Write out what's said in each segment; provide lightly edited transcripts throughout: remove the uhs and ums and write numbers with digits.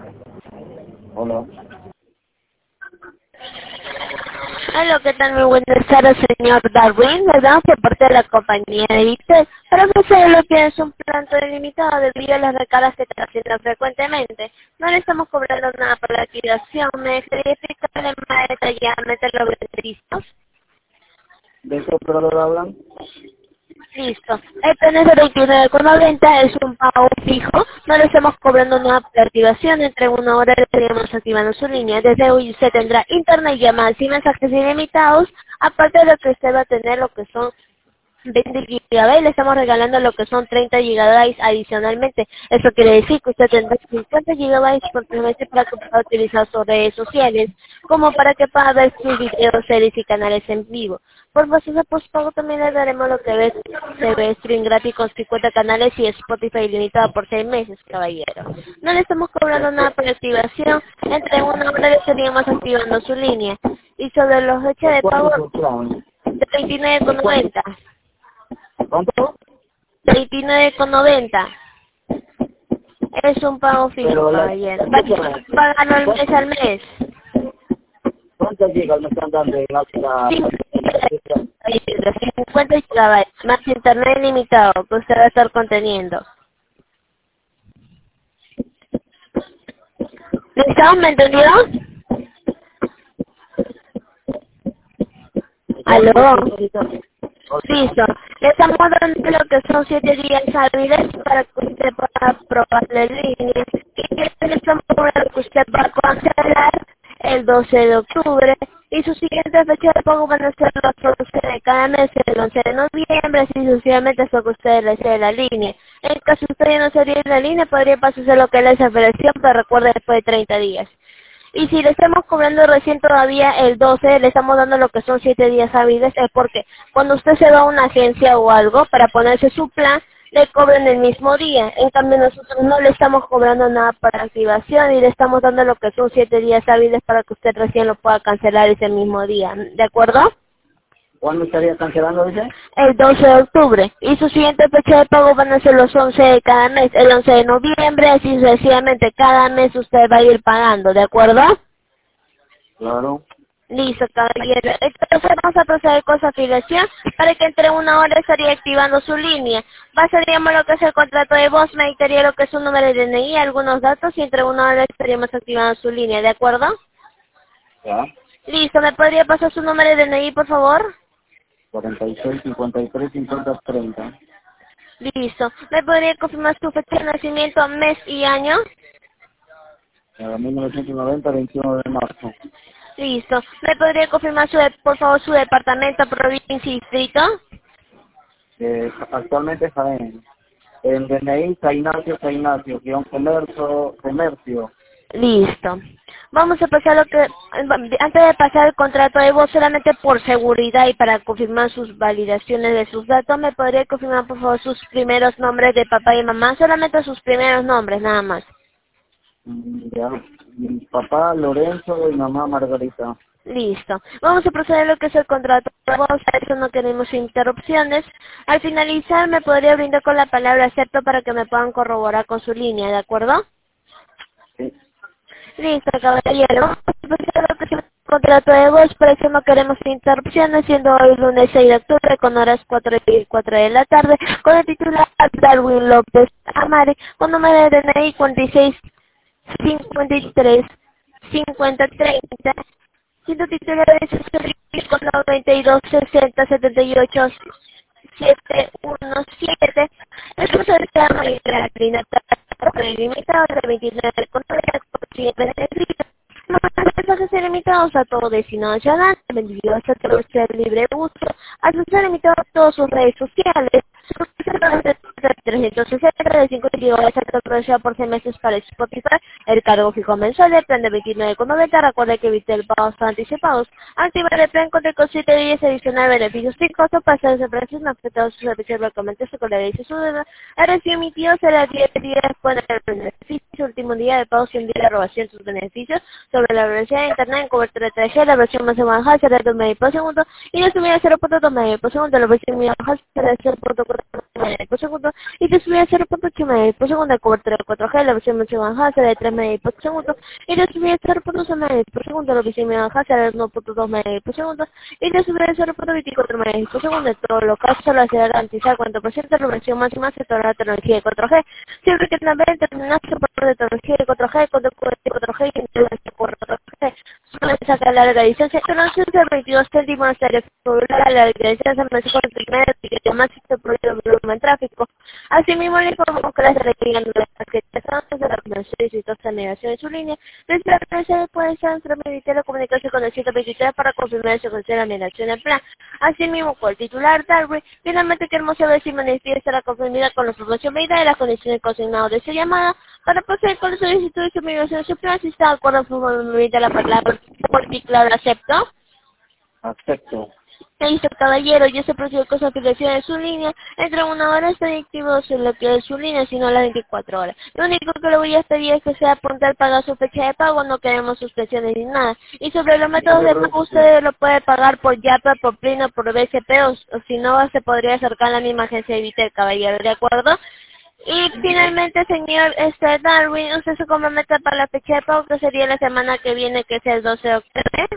Hola. Hola, ¿qué tal? Muy buenas tardes, señor Darwin. Le damos por parte de la compañía de Vitel. Para ofrecer lo que es un plan ilimitado debido a las recargas que está haciendo frecuentemente. No le estamos cobrando nada por la activación. Me gustaría explicarle más detalladamente los beneficios. ¿De qué operador hablan? Listo. El plan es de 29,90, es un pago fijo. No le estamos cobrando nada por la activación. Entre una hora le estaríamos activando su línea. Desde hoy usted tendrá internet, llamadas y mensajes ilimitados. Aparte de lo que usted va a tener, lo que son 20 gigabytes, le estamos regalando lo que son 30 gigabytes adicionalmente. Eso quiere decir que usted tendrá 50 gigabytes por trimestre para que pueda utilizar sus redes sociales, como para que pueda ver sus videos, series y canales en vivo. Por base de postpago también le daremos lo que es TV Stream gratis con 50 canales y Spotify ilimitado por 6 meses, caballero. No le estamos cobrando nada por la activación. Entre una hora le estaríamos activando su línea. Y sobre los hechos de ¿Cuánto pago, es el plan? de 29,90. ¿Cuánto? 29,90. Es un pago fijo, Pero caballero. escúchame, Pagan el mes al mes. ¿cuántos gigas me están dando en la... 50 gigabytes, más internet ilimitado que usted va a estar conteniendo. ¿Listo? ¿Me entendió? ¿Aló? Listo. Le estamos dando lo que son 7 días hábiles para que usted pueda probar la línea. Y le estamos dando que usted va a cancelar el 12 de octubre. Y su siguiente fecha de pago van a ser los 11 de cada mes, el 11 de noviembre, así sucesivamente hasta que usted desee la línea. En caso usted ya no sería la línea, podría pasarse lo que es la desafiliación, pero recuerde después de 30 días. Y si le estamos cobrando recién todavía el 12, le estamos dando lo que son 7 días hábiles, es porque cuando usted se va a una agencia o algo para ponerse su plan, le cobran el mismo día. En cambio nosotros no le estamos cobrando nada para activación y le estamos dando lo que son 7 días hábiles para que usted recién lo pueda cancelar ese mismo día. ¿De acuerdo? ¿Cuándo estaría cancelando, dice? El 12 de octubre. Y su siguiente fecha de pago van a ser los 11 de cada mes. El 11 de noviembre, así sucesivamente. Cada mes usted va a ir pagando, ¿de acuerdo? Claro. Listo, caballero. Entonces vamos a proceder con su afiliación para que entre una hora estaría activando su línea. Pasaríamos lo que es el contrato de voz, me dictaría lo que es su número de DNI, algunos datos y entre una hora estaríamos activando su línea, ¿de acuerdo? Ya. Listo, ¿me podría pasar su número de DNI, por favor? 46, 53, 50, 30. Listo. ¿Me podría confirmar su fecha de nacimiento, mes y año? 1990, 21 de marzo. Listo. ¿Me podría confirmar, por favor, su departamento, provincia y distrito? Actualmente Jaén. En DNI, Ignacio, guión comercio. Listo. Vamos a pasar lo que, antes de pasar el contrato de voz, solamente por seguridad y para confirmar sus validaciones de sus datos, ¿me podría confirmar, por favor, sus primeros nombres de papá y mamá? Solamente sus primeros nombres, nada más. Ya. Mi papá Lorenzo y mamá Margarita. Listo. Vamos a proceder a lo que es el contrato de voz, a eso no queremos interrupciones. Al finalizar, me podría brindar con la palabra acepto para que me puedan corroborar con su línea, ¿de acuerdo? Sí. Listo, caballero. Vamos a proceder a lo que es el contrato de voz, por eso no queremos interrupciones, siendo hoy lunes 6 de octubre con horas 4 de la tarde, con el titular Darwin López Amare, con número de DNI 46 53 50 30. Siendo titular de ese servicio con 92 60 78 717. El curso de examen y la limitado de 29 con 9% beneficios. Mensajes ilimitados a todo destino nacional, vendidos a todo ser libre uso, acceso limitado a todas sus redes sociales, 360 de 5 gigabytes actualizado por 6 meses para Spotify, el cargo fijo mensual del plan de 29,90. Recuerde que evite el pagos anticipados. Activar el plan con el 7 días adicional beneficios sin costo para hacer precios no afectados sus servicios localmente su colega dice su deuda. El recibo emitido será 10 días después del beneficio, último día de pago sin día de aprobación sus beneficios sobre la velocidad de internet en cobertura 3G, la versión más baja será de 2 medio por segundo y la subida 0.2 medio por segundo, la versión más baja será de 0.4 megabits por segundo y te subía a 0.8 megabits por segundo de cobertura de 4G, la versión máxima bajada de 3 megabits por segundo y te subía a 0.12 megabits por segundo, la versión bajada de 1.2 megabits por segundo y te subía a 0.24 megabits por segundo. En todos los casos, la se garantizar 40% de la versión máxima se toda la tecnología de 4G. Siempre que también terminaste por de tecnología de 4G, con 4G y internet por 4G. Suele sacar la larga distancia, entonces de 22 céntimos de la larga distancia se me con el primer y que más se produce el volumen tráfico. Asimismo, le informamos que las requerían las tarjetas de la comercio y de navegación de su línea. Desde la empresa puede ser transmitir la comunicación con el 123 para confirmar su consideración del plan. Asimismo, con el titular Darwin, finalmente queremos saber si manifiesta la conformidad con la información medida de las condiciones consignadas de su llamada para proceder con la solicitud de su migración de su plan. Si está de acuerdo con la palabra particular, acepto. Acepto. Listo, caballero, ya se procedió con su afiliación de su línea. Entre 1 hora está activo lo que es su línea, sino las 24 horas. Lo único que le voy a pedir es que sea apuntar pagar su fecha de pago, no queremos suspensiones ni nada. Y sobre los métodos de pago, usted lo puede pagar por YAPA, por Plino, por BCP, o si no, se podría acercar a la misma agencia de Vitel, caballero, ¿de acuerdo? Y finalmente, señor Darwin, usted se compromete para la fecha de pago, que sería la semana que viene, que es el 12 de octubre.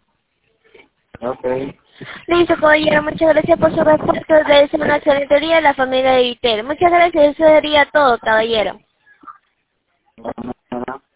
Ok. Listo, caballero, muchas gracias por su respuesta. Le deseo una excelente día a la familia de Vitel. Muchas gracias, eso sería todo, caballero. Bueno,